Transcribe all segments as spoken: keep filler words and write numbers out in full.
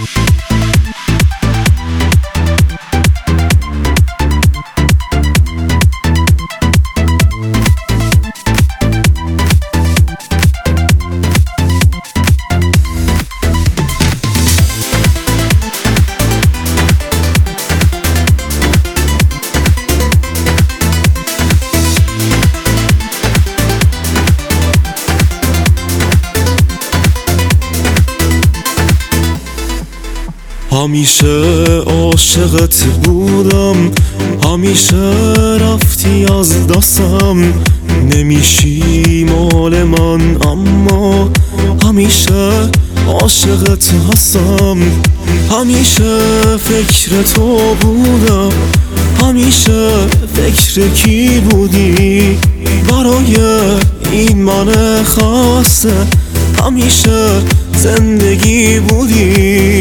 همیشه عاشقت بودم، همیشه رفتی از دستم، نمیشی مال من اما همیشه عاشقت هستم. همیشه فکر تو بودم، همیشه فکر کی بودی برای این من خاصه، همیشه زندگی بودی.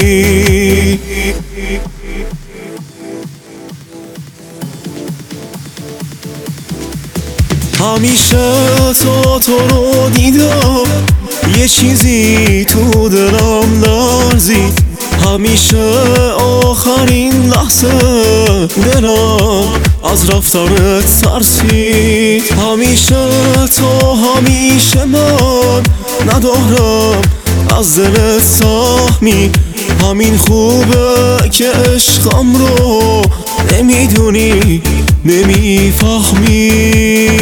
همیشه تو تو رو دیدم، یه چیزی تو دلم لرزید، همیشه آخرین لحظه دلم از رفتنت ترسید. همیشه تو همیشه من ندارم از دلت سهمی، همین خوبه که عشقم رو نمیدونی نمیفهمی.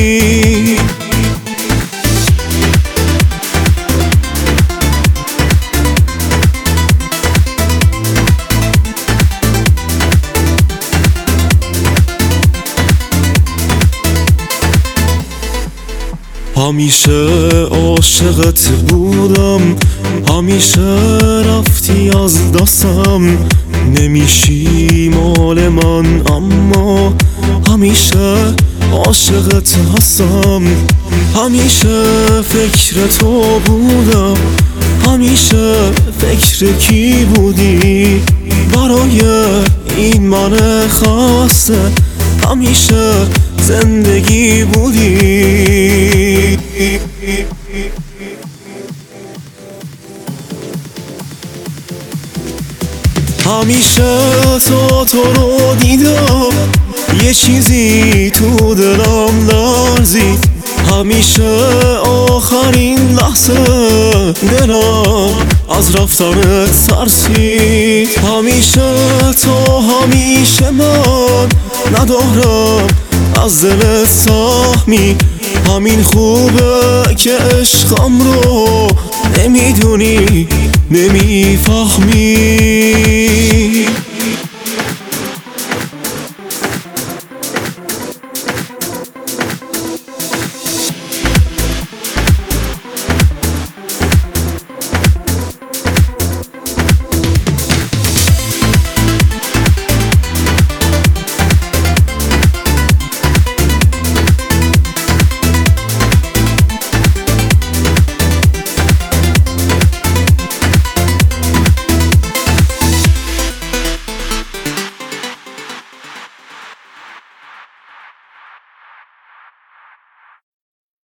همیشه عاشقت بودم، همیشه رفتی از دستم، نمیشی مال من اما همیشه عاشقت هستم. همیشه فکر تو بودم، همیشه فکر کی بودی برای این من خاصه، همیشه زندگی بودی. همیشه تو تو رو دیدم، یه چیزی تو دلم لرزید، همیشه آخرین لحظه دلم از رفتنت ترسید. همیشه تو همیشه من ندارم از دلت سهمی، همین خوبه که عشقم رو نمیدونی نمیفهمی.